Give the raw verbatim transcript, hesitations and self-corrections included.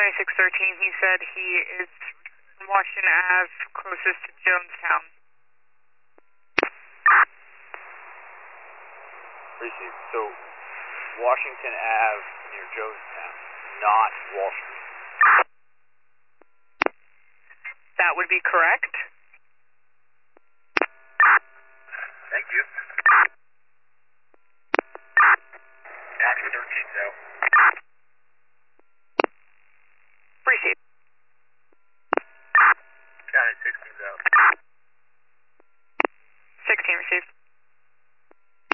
seventy-six thirteen, he said he is from Washington Ave, closest to Jonestown. Received. So, Washington Ave near Jonestown, not Wall Street. That would be correct.